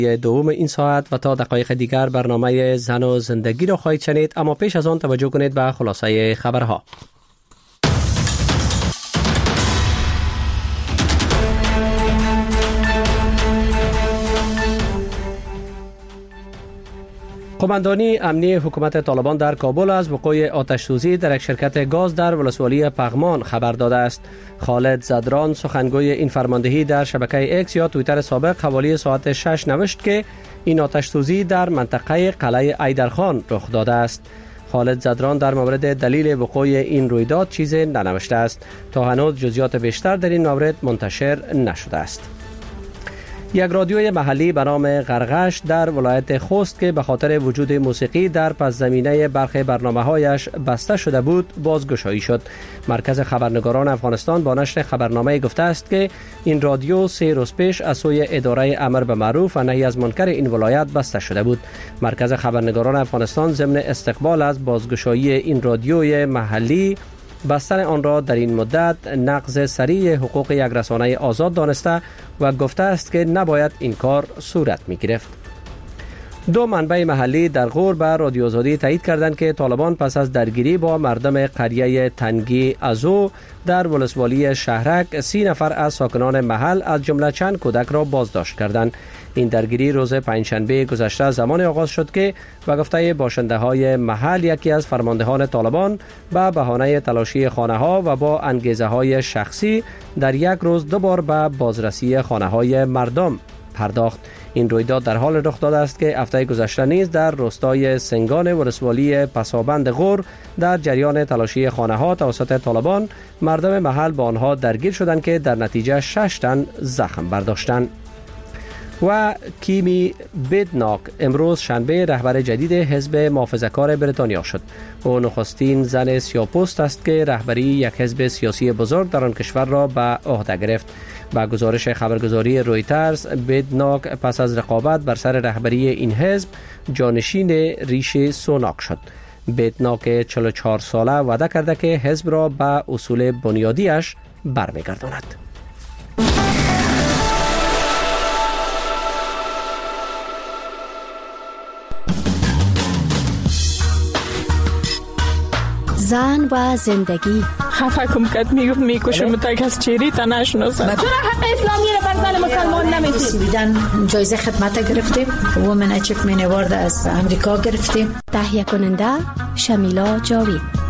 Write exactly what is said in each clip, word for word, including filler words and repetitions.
دوم این ساعت و تا دقایق دیگر برنامه زن و زندگی را خواهید شنید، اما پیش از آن توجه کنید به خلاصه خبرها. قماندانی امنی حکومت طالبان در کابل از وقوع آتش سوزی در یک شرکت گاز در ولسوالی پغمان خبر داده است. خالد زدران سخنگوی این فرماندهی در شبکه اکس یا توییتر سابق حوالی ساعت شش نوشت که این آتش سوزی در منطقه قلعه ایدرخان رخ داده است. خالد زدران در مورد دلیل وقوع این رویداد چیزی ننوشته است. تا هنوز جزئیات بیشتر در این مورد منتشر نشده است. یک رادیوی محلی به نام غرغش در ولایت خوست که به خاطر وجود موسیقی در پس زمینه برخی برنامه‌هایش بسته شده بود بازگشایی شد. مرکز خبرنگاران افغانستان با نشر خبرنامه گفته است که این رادیو سه روز پیش از سوی اداره امر به معروف و نهی از منکر این ولایت بسته شده بود. مرکز خبرنگاران افغانستان ضمن استقبال از بازگشایی این رادیوی محلی بستن آن را در این مدت نقض سریع حقوق یک رسانه آزاد دانسته و گفته است که نباید این کار صورت می گرفت. دو منبع محلی در غور به رادیو آزادی تایید کردند که طالبان پس از درگیری با مردم قریه تنگی ازو در ولسوالی شهرک سی نفر از ساکنان محل از جمله چند کودک را بازداشت کردند. این درگیری روز پنجشنبه گذشته زمان آغاز شد که به گفته باشنده های محل یکی از فرماندهان طالبان به بهانه تلاشی خانه ها و با انگیزه های شخصی در یک روز دو بار به بازرسی خانه های مردم پرداخت. این رویداد در حال رخ داده است که هفته گذشته نیز در روستای سنگان ولسوالی پسابند غور در جریان تلاشی خانه ها توسط طالبان مردم محل با آنها درگیر شدند که در نتیجه شش تن زخم برداشتند. و کیمی بدناک امروز شنبه رهبر جدید حزب محافظه‌کار بریتانیا شد. او نخستین زن سیاه‌پوست است که رهبری یک حزب سیاسی بزرگ در آن کشور را به عهده گرفت. با گزارش خبرگزاری رویترز، بدناک پس از رقابت بر سر رهبری این حزب جانشین ریشی سوناک شد. بدناک چهل و چهار ساله وعده کرده که حزب را به اصول بنیادیش برمیگرداند. زن و زندگی. خفه کم کد میگفت میکشم تا از چیری تا نشناسم. چرا حق اسلامی رو بر زن مسلمان نمیدید؟ بیدن جایزه خدمت گرفتیم. وومن اچیومنت اوارد از امریکا گرفتیم. تهیه کننده شمیلا جاوید.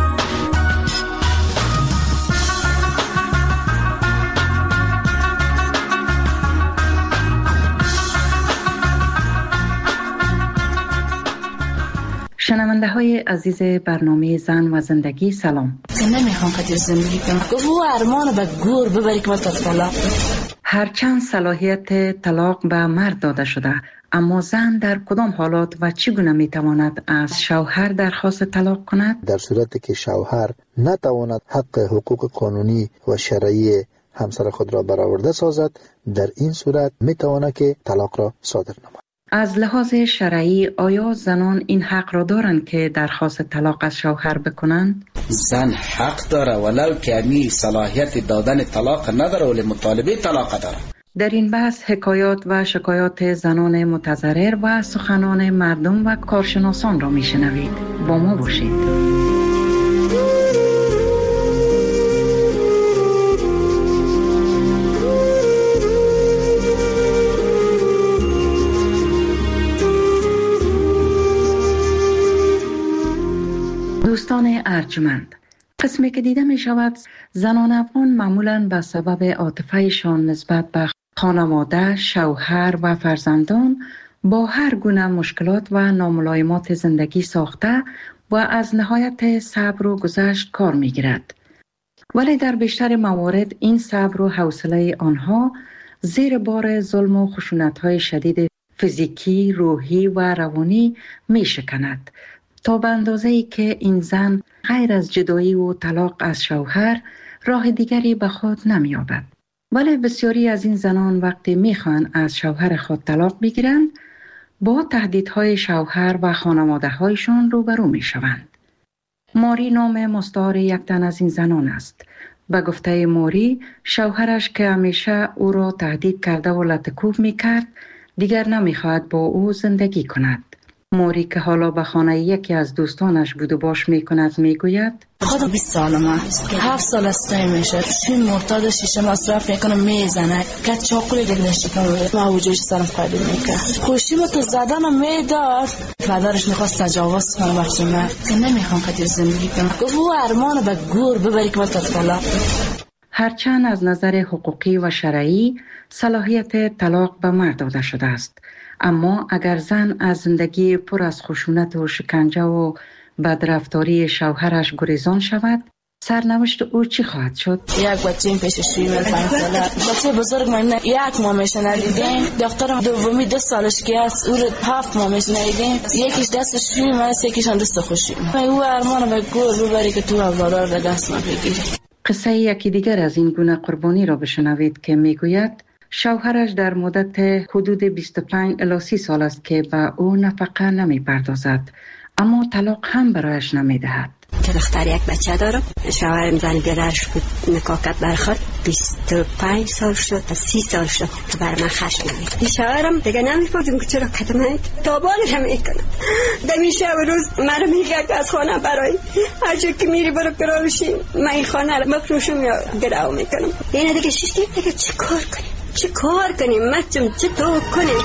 شنونده های عزیز برنامه زن و زندگی سلام. نمیخوام قدر زندگی کنم. گفت او ارمان به گور ببری که ما تا طلاق. هرچند صلاحیت طلاق به مرد داده شده، اما زن در کدام حالات و چگونه میتواند از شوهر درخواست طلاق کند؟ در صورتی که شوهر نتواند حق حقوق قانونی و شرعی همسر خود را برآورده سازد، در این صورت میتواند که طلاق را صادر نماید. از لحاظ شرعی آیا زنان این حق را دارند که درخواست طلاق از شوهر بکنند؟ زن حق داره ولو که امی صلاحیت دادن طلاق نداره ولی مطالبه طلاق داره. در این بحث حکایات و شکایات زنان متضرر و سخنان مردم و کارشناسان را میشنوید. با ما باشید. دوستان ارجمند، قسمی که دیده می شود زنان افغان معمولاً به سبب عاطفه‌شان نسبت به خانواده، شوهر و فرزندان با هر گونه مشکلات و ناملایمات زندگی ساخته و از نهایت صبر و گذشت کار می گیرد. ولی در بیشتر موارد این صبر و حوصله آنها زیر بار ظلم و خشونت‌های شدید فیزیکی، روحی و روانی می شکند، تا به اندازه‌ای که این زن غیر از جدایی و طلاق از شوهر راه دیگری به خود نمی‌یابد. ولی بسیاری از این زنان وقتی می‌خواهند از شوهر خود طلاق بگیرند، با تهدیدهای شوهر و خانواده‌هایشان روبرو می‌شوند. ماری نام مستعار یک تن از این زنان است. به گفته ماری، شوهرش که همیشه او را تهدید کرده و لطکوب می‌کرد، دیگر نمیخواهد با او زندگی کند. موری که حالا به خانه یکی از دوستانش بود و باش میکند میگوید خودم بیست سالم است. هفت سال است میشه. شیم مرتاد شیشه مصرف میکنم میزنه. که چاقوی دلش کنه. ما وجودش سرم پایدی میکنه. خوشی با تو زدنم میداد. پدرش میخواست تجاوز کنه وقتی من که نمیخوام که زندگی کنم. گفت او ارمان به گور ببری که وقت طلاق. هرچند از نظر حقوقی و شرعی صلاحیت طلاق به مرد داده شده است، اما اگر زن از زندگی پر از خشونت و شکنجه و بدرفتاری شوهرش گریزان شود، سرنوشت او چی خواهد شد؟ یک بچه این پیش شویم پنج ساله بچه بزرگ من یک ماه میشه ندیدیم. دخترم دومی دو سالش که است او رو هفت ماه میشه ندیدیم. یکیش دست شویم است یکیش هم دست خوشیم. او ارمان به گور ببری که تو اولاد به دست ما بگیری. قصه یکی دیگر از این گونه قربانی را بشنوید که میگوید شوهرش در مدت حدود بیست و پنج الی سی سال است که به او نفقه نمی پردازد، اما طلاق هم برایش نمی دهد. که دختر یک بچه دارم. شوهرم زن بیادرش بود نکاح کرد برخورد بیست و پنج سال شد تا سی سال شد که بر من خشم نمید. این شوهرم دیگه نمی‌فهمم که چرا قدمه تابانش هم میکنه. دمی شب روز مرا میگه از خانه برای هر جا که میری برو کرالشی من این خانه رو مفروشم یا گراو میکنم. این دیگه شش دیگه چی کار کنیم؟ چی کار کنیم؟ مچم چی تو کنیم؟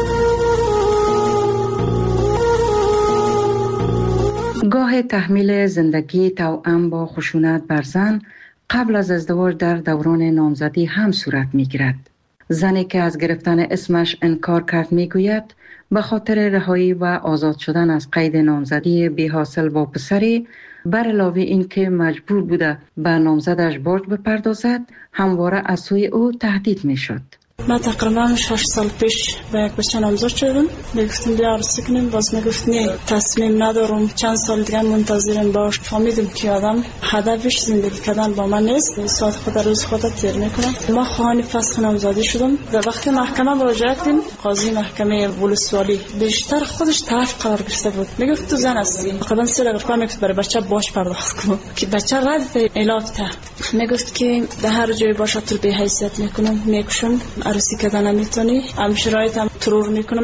گاه تحمیل زندگی توأم با خشونت بر زن قبل از ازدواج در دوران نامزدی هم صورت می گیرد. زنی که از گرفتن اسمش انکار کرد می گوید به خاطر رهایی و آزاد شدن از قید نامزدی بی حاصل با پسری، بر علاوه این که مجبور بوده به نامزدش برج بپردازد، همواره از سوی او تهدید می شد. من تقریبا شش سال پیش به یک بچه نامزد شدم. میگفتم بیا عروسی کنیم، باز میگفت نه تصمیم ندارم، چند سال دیگه منتظرم باش. فهمیدم که آدم هدفش زندگی کردن با من نیست، ساعت خود روز خود تیر میکنه. ما خواهان فسخ نامزدی شدم. در وقت محکمه مراجعه کردیم، قاضی محکمه ولسوالی بیشتر خودش طرف قرار گرفته بود. میگفت تو زن هستی، تقریبا سه دقیقه میگفت برای بچه باش پرداخت کن که بچه رد علاج ته. میگفت که در هر جای باشه تو به حیثیت میکنم، میکشم، عروسی کردن نمیتونی، هم شرایط هم ترور میکنم.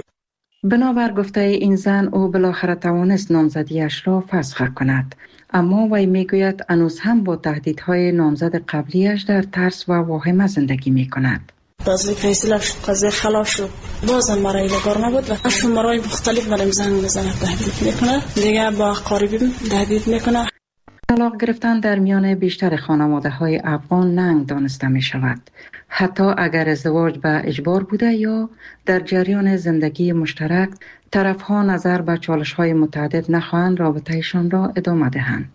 بنابر گفته این زن او بالاخره توانست نامزدیش را فسخ کند، اما وی میگوید هنوز هم با تهدیدهای نامزد قبلیش در ترس و واهمه زندگی میکند. بازی فیصله شد، قضیه خلاص شد، بازم مرای لگار نبود و شمارهای مختلف برام زنگ میزنه، تهدید میکنه، دیگه با قریبیم تهدید میکنه. طلاق گرفتن در میان بیشتر خانواده های افغان ننگ دانسته می شود. حتی اگر ازدواج به اجبار بوده یا در جریان زندگی مشترک، طرف ها نظر به چالش های متعدد نخواهند رابطهشان را ادامه دهند.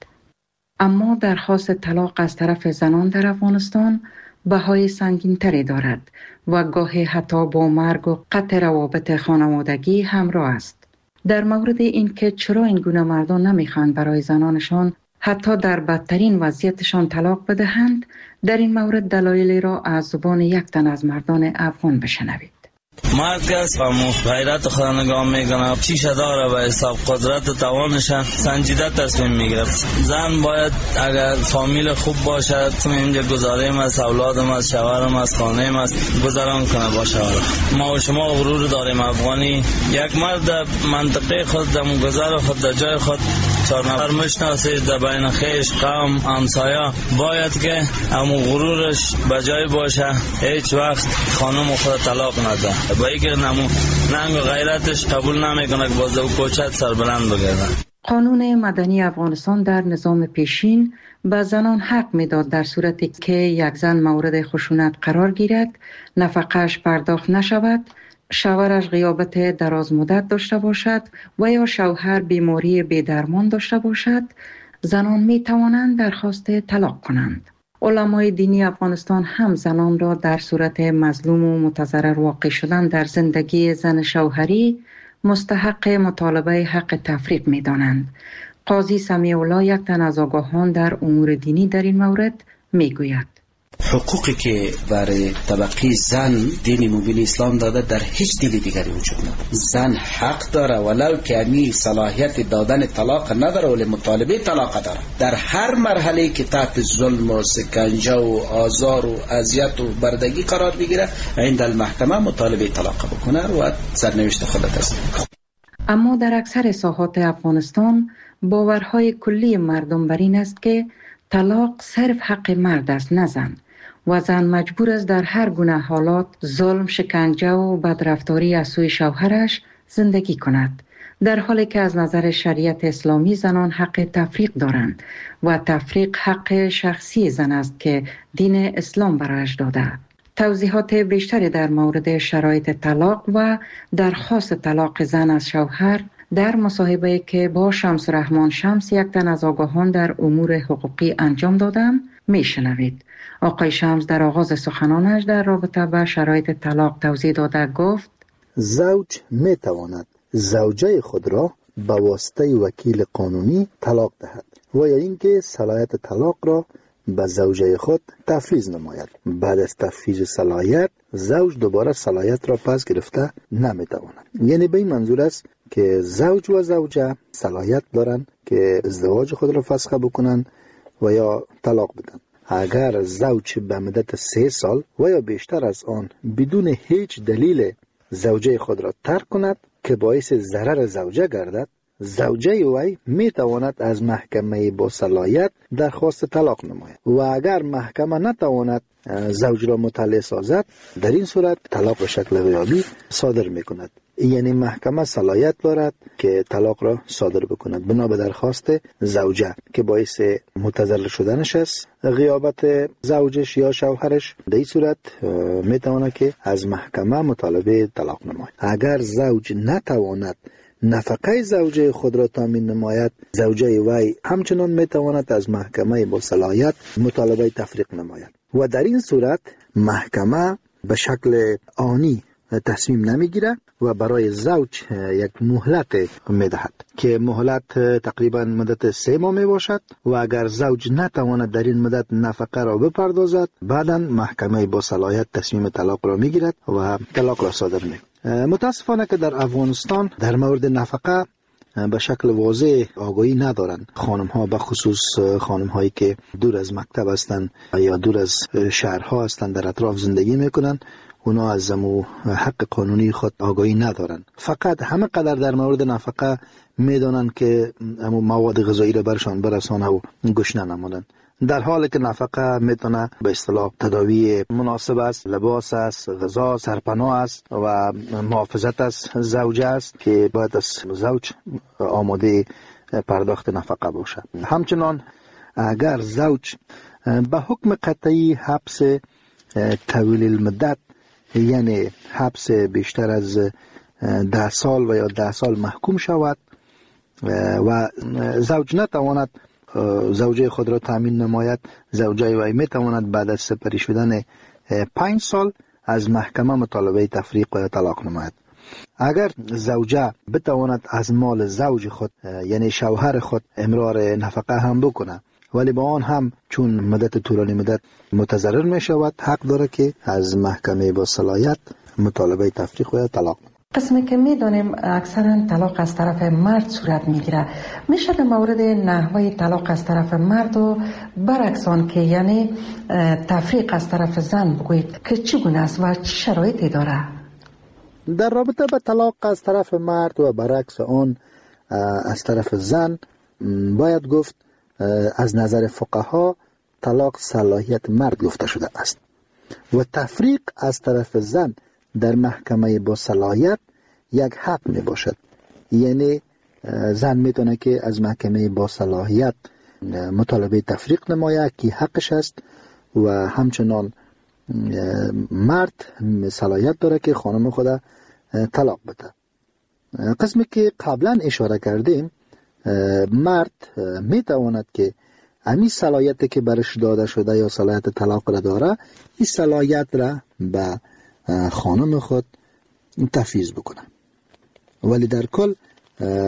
اما درخواست طلاق از طرف زنان در افغانستان بهای سنگین تری دارد و گاهی حتی با مرگ و قطع روابط خانوادگی همراه است. در مورد این که چرا این گونه مردان نمیخواهند برای زنانشان حتی در بدترین وضعیتشان طلاق بدهند، در این مورد دلایلی را از زبان یک تن از مردان افغان بشنوید. مرد کس و غیرت خود نگاه میکنه، چیشه داره و حساب قدرت و توانش سنجیده تصمیم میگیره. زن باید اگر فامیل خوب باشد، اینجا گذاریم از اولادم از شوهرم از خانه‌ام از گذران کنه با شوهر. ما و شما غرور داریم افغانی، یک مرد منطقه خود دم گذر خود در جای خود چهار نفر مشناسه در بین خیش قوم همسایه، باید که همون غرورش بجای باشه، هیچ وقت خانم خود طلاق نده. با اینکه نمو ننگ و غیرتش قبول نمیکنه که باز او کوچت سربلند بگردن. قانون مدنی افغانستان در نظام پیشین به زنان حق میداد در صورتی که یک زن مورد خشونت قرار گیرد، نفقه‌اش پرداخت نشود، شوهرش غیابت دراز مدت داشته باشد و یا شوهر بیماری بی‌درمان داشته باشد، زنان می توانند درخواست طلاق کنند. علمای دینی افغانستان هم زنان را در صورت مظلوم و متضرر واقع شدن در زندگی زن شوهری مستحق مطالبه حق تفریق می دانند. قاضی سمیع الله، یک تن از آگاهان در امور دینی، در این مورد می گوید: حقوقی که برای طبقه زن دین مبین اسلام داده در هیچ دین دیگری وجود نداره. زن حق داره ولو که امی صلاحیت دادن طلاق نداره ولی مطالبه طلاق داره. در هر مرحله که تحت ظلم و سکنجه و آزار و اذیت و بردگی قرار بگیره عند المحکمه مطالبه طلاق بکنه و سرنوشت خودت است. اما در اکثر ساحات افغانستان باورهای کلی مردم بر این است که طلاق صرف حق مرد است نه زن و زن مجبور است در هر گونه حالات ظلم، شکنجه و بدرفتاری از سوی شوهرش زندگی کند، در حالی که از نظر شریعت اسلامی زنان حق تفریق دارند و تفریق حق شخصی زن است که دین اسلام برایش داده. توضیحات بیشتری در مورد شرایط طلاق و درخواست طلاق زن از شوهر در مصاحبه‌ای که با شمس رحمان شمس یک تن از آگاهان در امور حقوقی انجام دادم میشنوید. آقای شمس در آغاز سخنانش در رابطه با شرایط طلاق توضیح داده گفت: زوج می تواند زوجه خود را به واسطه وکیل قانونی طلاق دهد و یا اینکه صلاحیت طلاق را به زوجه خود تفویض نماید. بعد از تفویض صلاحیت زوج دوباره صلاحیت را پس گرفته نمی تواند. یعنی به این منظور است که زوج و زوجه صلاحیت دارند که ازدواج خود را فسخ بکنند و یا طلاق بدن. اگر زوج به مدت سه سال و یا بیشتر از آن بدون هیچ دلیل زوجه خود را ترک کند که باعث ضرر زوجه گردد، زوجه وی می تواند از محکمه با صلاحیت درخواست طلاق نماید و اگر محکمه نتواند زوج را مطلع سازد، در این صورت طلاق به شکل غیابی صادر می کند. یعنی محکمه صلاحیت دارد که طلاق را صادر بکند بنا به درخواست زوجه که باعث متضرر شدنش است، غیابت زوجش یا شوهرش. در این صورت می تواند که از محکمه مطالبه طلاق نماید. اگر زوج نتواند نفقه زوجه خود را تامین نماید، زوجه وی همچنان می تواند از محکمه با صلاحیت مطالبه تفریق نماید و در این صورت محکمه به شکل آنی تصمیم نمیگیره و برای زوج یک مهلت میدهد که مهلت تقریبا مدت سه ماه می باشد و اگر زوج نتواند در این مدت نفقه را بپردازد، بعدا محکمه با صلاحیت تصمیم طلاق را میگیرد و طلاق را صادر میکند. متاسفانه که در افغانستان در مورد نفقه به شکل واضح آگاهی ندارند. خانم ها به خصوص خانم هایی که دور از مکتب هستند یا دور از شهرها هستند در اطراف زندگی میکنند، اونا از امو حق قانونی خود آگاهی ندارند. فقط همه قدر در مورد نفقه میدانند که امو مواد غذایی را برشان برسانه و گشنه نمانند، در حالی که نفقه میتونه به اصطلاح تداوی مناسب است، لباس است، غذا، سرپناه است و محافظت از زوجه است که باید از زوج آماده پرداخت نفقه باشد. همچنان اگر زوج به حکم قطعی حبس طویل المدت، یعنی حبس بیشتر از ده سال و یا ده سال محکوم شود و زوج نتواند زوجه خود را تامین نماید، زوجه وی می تواند بعد از سپری شدن پنج سال از محکمه مطالبه تفریق و طلاق نماید. اگر زوجه بتواند از مال زوج خود یعنی شوهر خود امرار نفقه هم بکنه ولی با آن هم چون مدت طولانی مدت متضرر می شود، حق داره که از محکمه با صلاحیت مطالبه تفریق و طلاق. قسمی که می دانیم اکثرا طلاق از طرف مرد صورت می گیره، میشه در مورد نحوه طلاق از طرف مرد و برعکس آن که یعنی تفریق از طرف زن بگویید که چگونه است و چه شرایطی داره؟ در رابطه با طلاق از طرف مرد و برعکس آن از طرف زن باید گفت از نظر فقها طلاق صلاحیت مرد گفته شده است و تفریق از طرف زن در محکمه با صلاحیت یک حق می باشد. یعنی زن می تونه که از محکمه با صلاحیت مطالبه تفریق نماید که حقش است و همچنان مرد صلاحیت داره که خانم خود طلاق بده. قسمی که قبلا اشاره کردیم، مرد می تواند که امی صلاحیت که برش داده شده یا صلاحیت طلاق را داره، این صلاحیت را به خانم خود تفویض بکنه. ولی در کل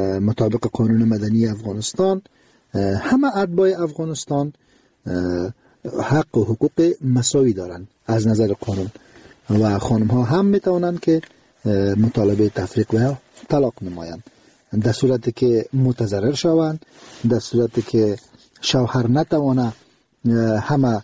مطابق قانون مدنی افغانستان همه اتباع افغانستان حق و حقوق مساوی دارند از نظر قانون و خانم ها هم میتوانند که مطالبه تفریق و طلاق نمایند در صورتی که متضرر شوند، در صورتی که شوهر نتوانه همه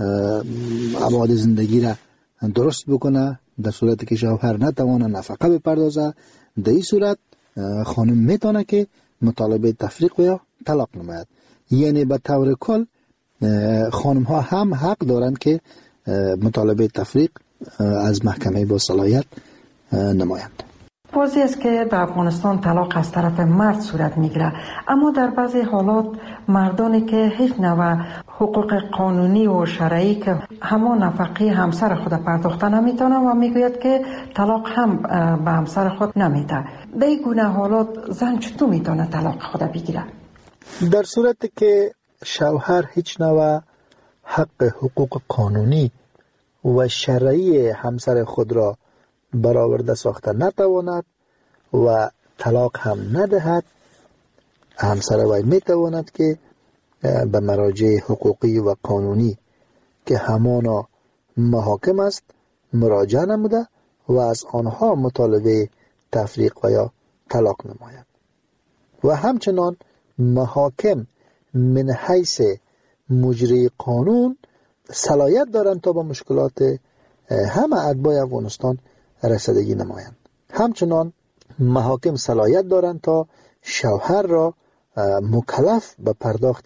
ابعاد زندگی را درست بکنه، در صورتی که شوهر نتوانه نفقه بپردازه، در این صورت خانم میتونه که مطالبه تفریق و طلاق نماید. یعنی به طور کل خانم ها هم حق دارند که مطالبه تفریق از محکمه با صلاحیت نمایند. واضح است که در افغانستان طلاق از طرف مرد صورت میگیره، اما در بعضی حالات مردانی که هیچ نوع حقوق قانونی و شرعی که همان نفقه همسر خود پرداخته نمیتونه و میگوید که طلاق هم به همسر خود نمیده. در این گونه حالات زن چطور میتونه طلاق خود بگیره؟ در صورتی که شوهر هیچ نوع حق حقوق قانونی و شرعی همسر خود را برآورده ساخته نتواند و طلاق هم ندهد، همسر وی میتواند که به مراجع حقوقی و قانونی که همانا محاکم است مراجعه نموده و از آنها مطالبه تفریق و یا طلاق نماید. و همچنان محاکم من حیث مجری قانون صلاحیت دارند تا با مشکلات همه اتباع افغانستان رسیدگی نمایند. همچنان محاکم صلاحیت دارند تا شوهر را مکلف به پرداخت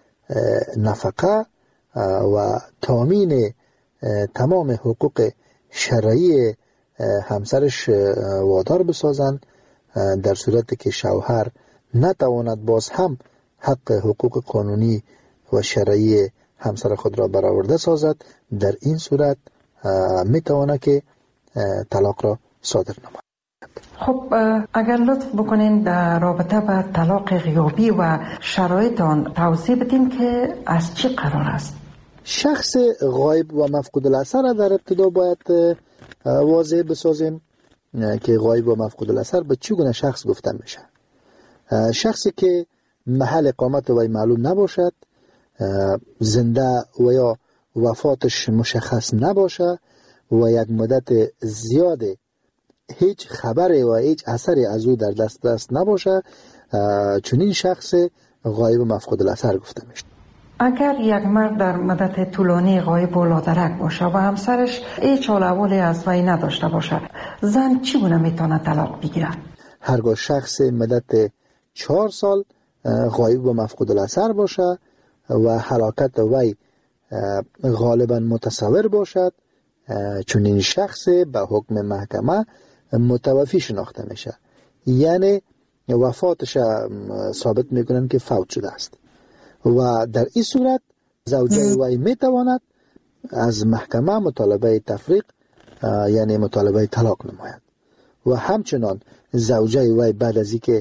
نفقه و تامین تمام حقوق شرعی همسرش وادار بسازند، در صورتی که شوهر نتواند باز هم حق حقوق قانونی و شرعی همسر خود را برآورده سازد. در این صورت میتواند که طلاق را صادر نماید. خب اگر لطف بکنین در رابطه با طلاق غیابی و شرایط آن توضیح بدین که از چی قرار است؟ شخص غایب و مفقود الاثر را در ابتدا باید واضح بسازیم که غایب و مفقود الاثر به چگونه شخص گفته میشه. شخصی که محل اقامت وی معلوم نباشد، زنده و یا وفاتش مشخص نباشه و یک مدت زیاد هیچ خبری و هیچ اثری از او در دست دست نباشه، چنین شخص غایب و مفقود الاثر گفته میشه. اگر یک مرد در مدت طولانی غایب و لادرک باشه و همسرش هیچ حال احوالی از وی نداشته باشه، زن چگونه میتونه طلاق بگیره؟ هرگاه شخص مدت چهار سال غایب و مفقود الاثر باشه و هلاکت وی غالبا متصور باشد، چون این شخص به حکم محکمه متوفی شناخته میشه، یعنی وفاتش ثابت میکنن که فوت شده است و در این صورت زوجه وی میتواند از محکمه مطالبه تفریق یعنی مطالبه طلاق نماید. و همچنان زوجه وی بعد از اینکه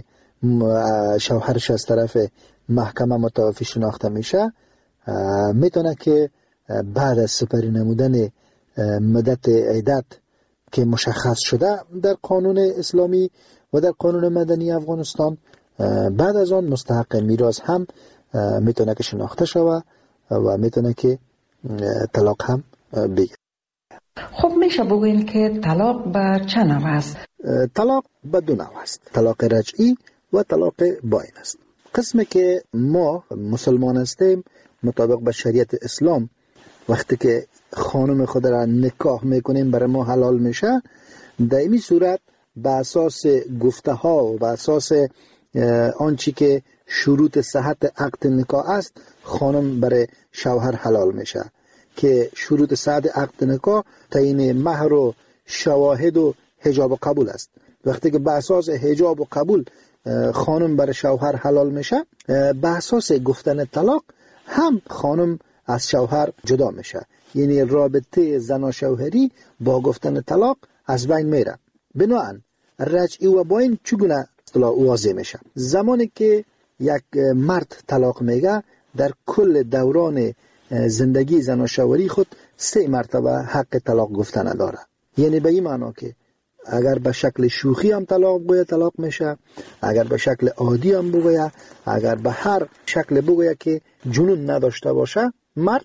شوهرش از طرف محکمه متوفی شناخته میشه میتونه که بعد از سپری نمودن مدت عدت که مشخص شده در قانون اسلامی و در قانون مدنی افغانستان، بعد از آن مستحق میراث هم میتونه که شناخته شوه و میتونه که طلاق هم بگیره. خب میشه بگوین که طلاق به چه نوع است؟ طلاق به دو نوع است، طلاق رجعی و طلاق باین است. قسمی که ما مسلمان هستیم مطابق به شریعت اسلام وقتی که خانم خود را نکاح میکنیم برای ما حلال میشه، در این صورت به اساس گفته ها و به اساس آنچه که شروط صحت عقد نکاح است خانم برای شوهر حلال میشه که شروط صحت عقد نکاح تعیین مهر و شواهد و حجاب و قبول است. وقتی که به اساس حجاب و قبول خانم برای شوهر حلال میشه، به اساس گفتن طلاق هم خانم از شوهر جدا میشه، یعنی رابطه زن و شوهری با گفتن طلاق از بین میره. بنابراین رجعی و باین چگونه اصطلاح واضح میشه؟ زمانی که یک مرد طلاق میگه در کل دوران زندگی زن و شوهری خود سه مرتبه حق طلاق گفتن داره. یعنی به این معنا که اگر به شکل شوخی هم طلاق بگویه طلاق میشه، اگر به شکل عادی هم بگویه، اگر به هر شکل بگویه که جنون نداشته باشه مرد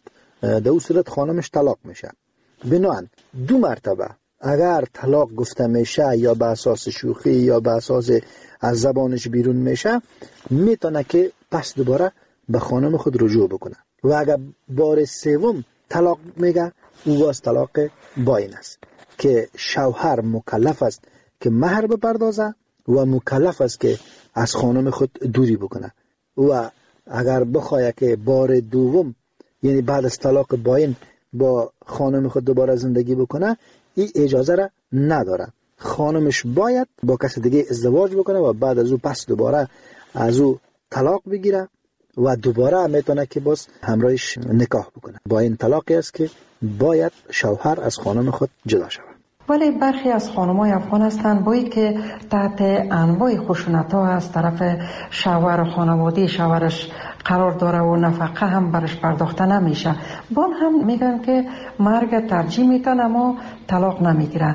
در اون صورت خانمش طلاق میشه. بنابراین دو مرتبه اگر طلاق گفته میشه یا به اساس شوخی یا به اساس از زبانش بیرون میشه، میتونه که پس دوباره به خانم خود رجوع بکنه. و اگر بار سوم طلاق میگه، او باز طلاق باین است که شوهر مکلف است که مهر بپردازه و مکلف است که از خانم خود دوری بکنه. و اگر بخواه که بار دوم، یعنی بعد از طلاق باین، با خانم خود دوباره زندگی بکنه، این اجازه را نداره. خانمش باید با کسی دیگه ازدواج بکنه و بعد از او پس دوباره از او طلاق بگیره و دوباره میتونه که باز همراهش نکاح بکنه. با این طلاقی است که باید شوهر از خانم خود جدا شود. ولی برخی از خانم‌های افغان هستند بایی که تحت انواع خشونت‌ها از طرف شوهر و خانواده شوهرش قرار داره و نفقه هم برش پرداخته نمیشه. بان هم میگن که مرگ ترجیح میتن اما طلاق نمیگیره.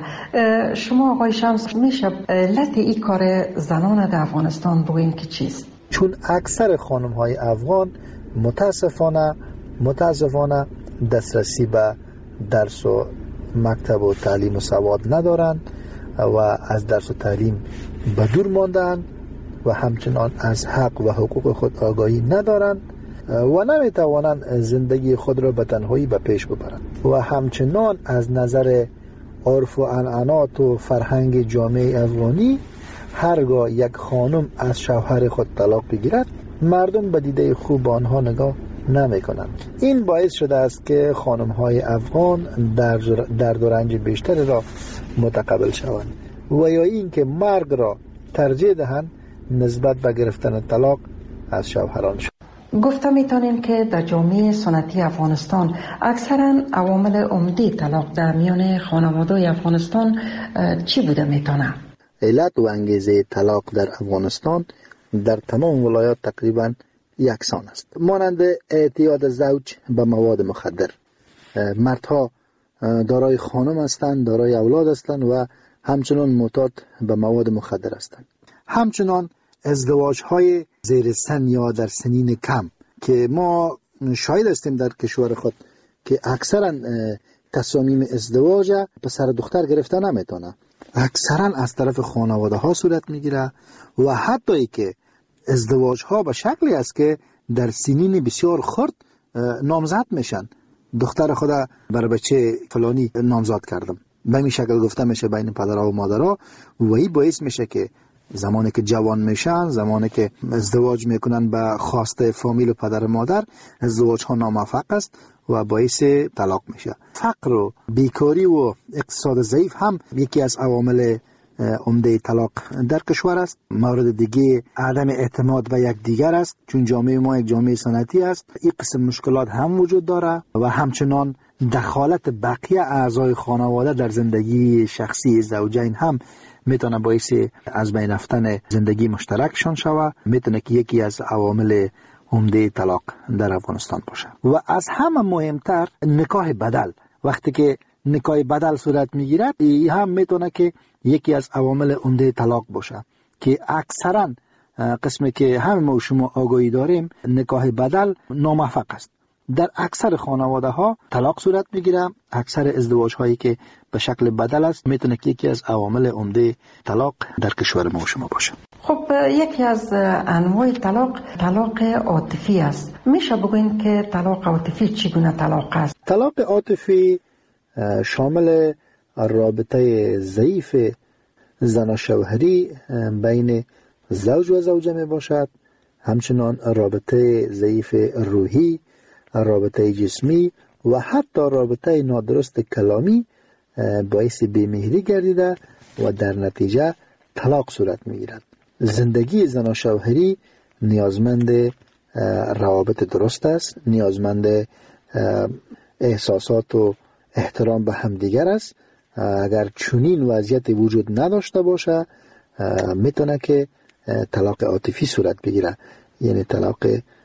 شما آقای شمس میشه علت این کار زنان در افغانستان بگوین که چیست؟ چون اکثر خانم‌های افغان متاسفانه متاسفانه دسترسی به درس و مکتب و تعلیم و سواد ندارند و از درس و تعلیم به دور ماندند و همچنان از حق و حقوق خود آگاهی ندارند و نمیتوانند زندگی خود را به تنهایی به پیش ببرند و همچنان از نظر عرف و عنعنات و فرهنگ جامعه افغانی هرگاه یک خانم از شوهر خود طلاق بگیرد، مردم به دیده خوب آنها نگاه نمی کنند. این باعث شده است که خانم های افغان در درد و رنج بیشتری را متقبل شوند و یا این که مرگ را ترجیح دهند نسبت به گرفتن طلاق از شوهرانشان. گفته میتونیم که در جامعه سنتی افغانستان اکثرا عوامل عمده طلاق در میان خانواده افغانستان چی بوده میتونه؟ علت و انگیزه طلاق در افغانستان در تمام ولایات تقریبا یکسان است. مانند اعتیاد زوج به مواد مخدر. مردها دارای خانم هستند، دارای اولاد هستند و همچنان معتاد به مواد مخدر هستند. همچنان ازدواج های زیر سن یا در سنین کم که ما شاهد هستیم در کشور خود که اکثرا تصامیم ازدواج پسر دختر گرفته نمیتونه، اکثرا از طرف خانواده ها صورت میگیره و حتی ای که ازدواج ها به شکلی است که در سنین بسیار خرد نامزد میشن. دختر خدا بر بچه فلانی نامزد کردم، به این شکل گفته میشه بین پدرها و مادرها و این باعث میشه که زمانی که جوان میشن، زمانی که ازدواج میکنن به خواسته فامیل و پدر و مادر، ازدواج ها ناموفق است و باعث طلاق میشه. فقر و بیکاری و اقتصاد ضعیف هم یکی از عوامل عمده طلاق در کشور است. مورد دیگه عدم اعتماد به یک دیگر است، چون جامعه ما یک جامعه سنتی است. این قسم مشکلات هم وجود داره و همچنان دخالت بقیه اعضای خانواده در زندگی شخصی زوجین هم میتونه باعث از بین رفتن زندگی مشترکشان شود. میتونه که یکی از عوامل عمده طلاق در افغانستان باشه. و از همه مهمتر نکاح بدل. وقتی که نکاح بدل صورت میگیرد، این هم میتونه که یکی از عوامل عمده طلاق باشه که اکثرا قسمی که همه ما شما آگاهی داریم نکاح بدل ناموفق است. در اکثر خانواده ها طلاق صورت میگیره. اکثر ازدواج هایی که به شکل بدل است میتونه که یکی از عوامل عمده طلاق در کشور ما شما باشه. خب یکی از انواع طلاق طلاق عاطفی است. میشه بگوین که طلاق عاطفی چگونه طلاق است؟ طلاق عاطفی شامل رابطه ضعیف زن و شوهری بین زوج و زوجه می باشد، همچنان رابطه ضعیف روحی، رابطه جسمی و حتی رابطه نادرست کلامی باعث بیمهری گردیده و در نتیجه طلاق صورت می گیرد. زندگی زن و شوهری نیازمند روابط درست است، نیازمند احساسات و احترام به همدیگر است. اگر چنین وضعیت وجود نداشته باشه میتونه که طلاق عاطفی صورت بگیره، یعنی طلاق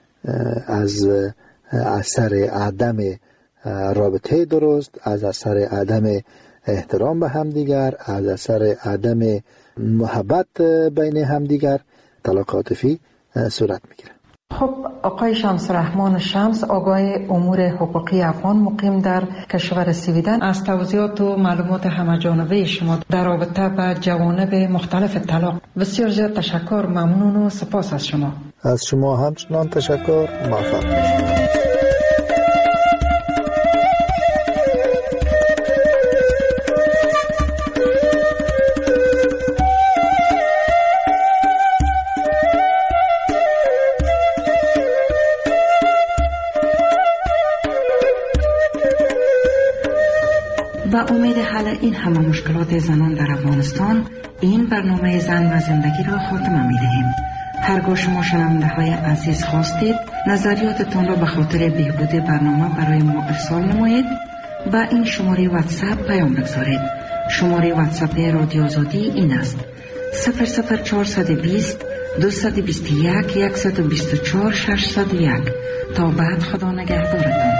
از اثر عدم رابطه درست، از اثر عدم احترام به همدیگر، از اثر عدم محبت بین همدیگر طلاق عاطفی صورت میگیره. خب آقای شمس رحمان شمس، آگاه امور حقوقی افغان مقیم در کشور سویدن، از توضیحات و معلومات همه‌جانبه شما در رابطه با جوانب مختلف طلاق بسیار زیاد تشکر، ممنون و سپاس از شما. از شما همچنان تشکر، موفق باشید. با امید حل این همه مشکلات زنان در افغانستان، این برنامه زن و زندگی را خاتمه می دهیم. هرگاه شما شنونده های عزیز خواستید نظریاتتان را به خاطر بهبود برنامه برای ما ارسال نمایید، با این شماره واتساپ پیام بگذارید. شماره واتساپ رادیو آزادی این است: صفر صفر چهارصد و بیست دویست و بیست و یک صد و بیست و چهار ششصد و یک. تا بعد، خدا نگهدارتان.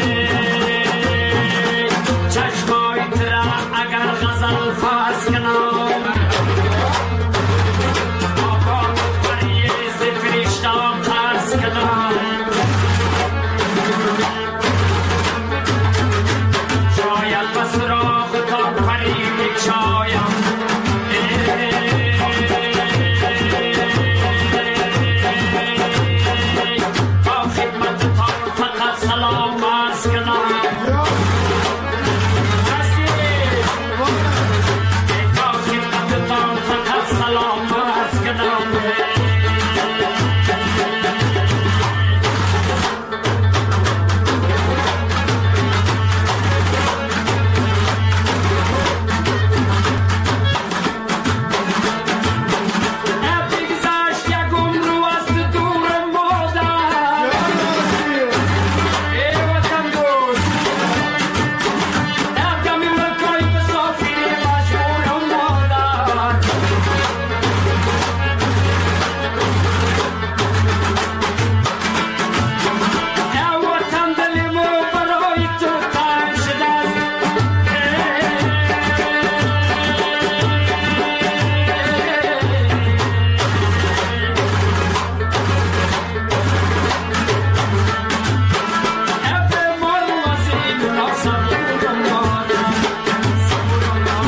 اگر غزل فاز کنم